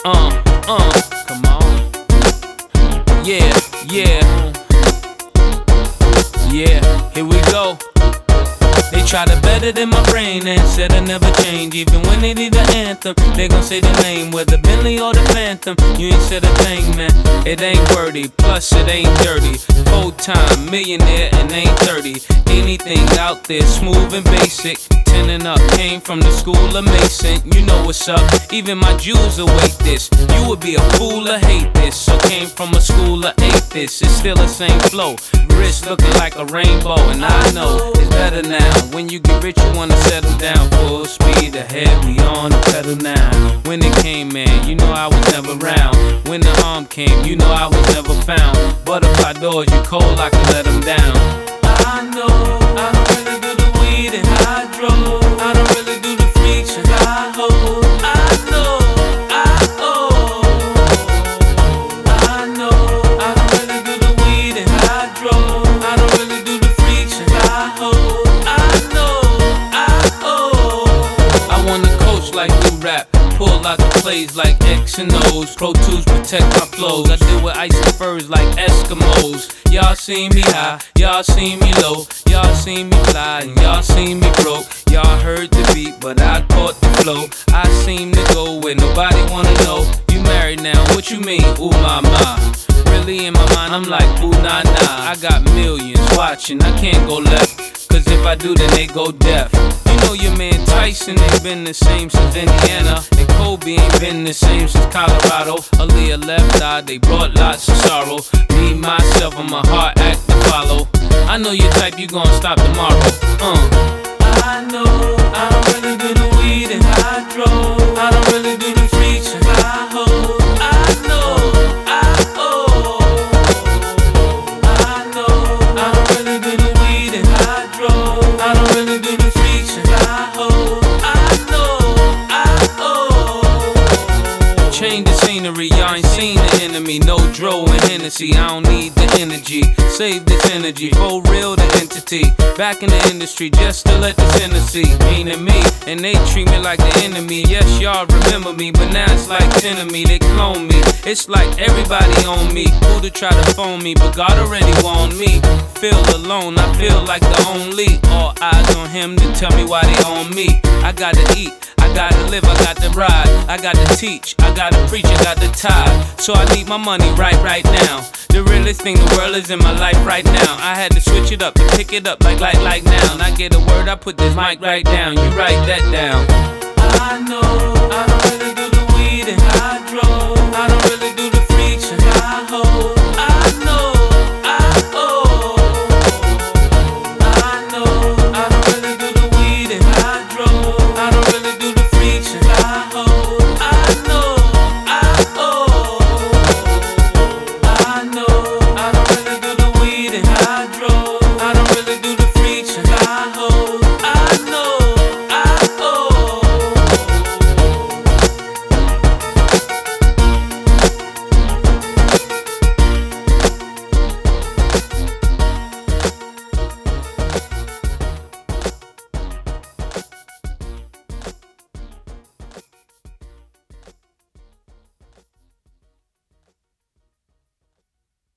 Come on. Yeah, yeah. Yeah, here we go. They try to better than my brain and said I never change. Even when they need the anthem, they gon' say the name. Whether Bentley or the Phantom, you ain't said a thing, man. It ain't wordy, plus it ain't dirty. Full-time millionaire and ain't 30. Anything out there smooth and basic. Tenning up, came from the school of Mason. You know what's up, even my Jews await this. You would be a fool to hate this. So came from a school of atheists. It's still the same flow, wrist looking like a rainbow. And I know it's better now. When you get rich, you wanna settle down. Full speed ahead, we on the pedal now. When it came, man, you know I was never around. When the harm came, you know I was never found. Butterfly doors, you cold, I can let them down. I know, I don't really do the weed and hydro. I don't really do the freaks and high ho. I know, I know, I don't really do the weed and hydro. I don't really do the freaks and high ho. Like new rap, pull out the plays like X and O's. Pro Tools protect my flows. I deal with ice and furs like Eskimos. Y'all see me high, y'all see me low. Y'all see me fly and y'all see me broke. Y'all heard the beat, but I caught the flow. I seem to go where nobody wanna know. You married now, what you mean? Ooh my my. Really in my mind, I'm like ooh nah nah. I got millions watching, I can't go left. Cause if I do, then they go deaf. You know your man Tyson ain't been the same since Indiana. And Kobe ain't been the same since Colorado. Aaliyah left eye, they brought lots of sorrow. Me, myself, and my heart act to follow. I know your type, you gon' stop tomorrow. I know, I don't really do the weed and hydro. I don't really do the freaks and high ho. I know, I don't really do the weed and hydro. I don't really do the freaks and high ho. Change the scenery, y'all ain't seen the enemy. No dro and Hennessy, I don't need the energy. Save this energy, for real the entity. Back in the industry just to let this Hennessy meaning me. And they treat me like the enemy. Yes, y'all remember me, but now it's like 10 of me. They clone me, it's like everybody on me. Who to try to phone me, but God already warned me. Feel alone, I feel like the only. All eyes on him to tell me why they on me. I gotta eat, I gotta live, I got to ride, I got to teach, I got to preach, I got to tithe. So I need my money right now. The realest thing the world is in my life right now. I had to switch it up to pick it up like now. And I get a word, I put this mic right down. You write that down. I know, I don't really